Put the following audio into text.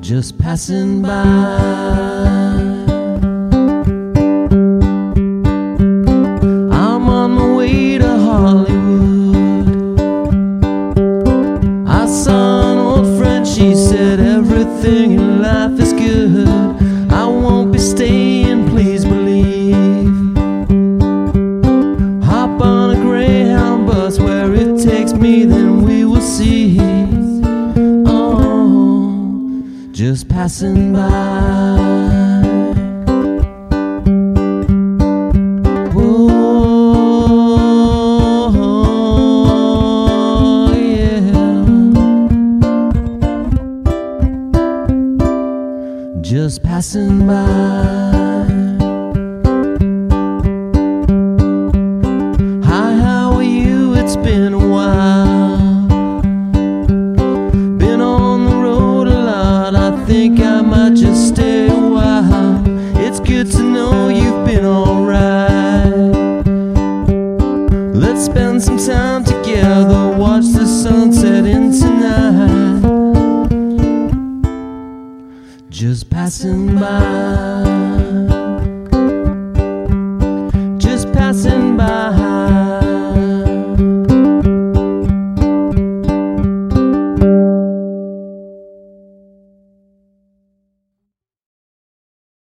just passing by. I'm on my way to Hollywood. I saw an old friend, she said everything in life is good. I won't be staying, please believe. Hop on a Greyhound bus, where it takes me then we will see. Just passing by. Oh, yeah. Just passing by. Hi, how are you? It's been a while. I think I might just stay a while. It's good to know you've been alright. Let's spend some time together, watch the sunset in tonight. Just passing by.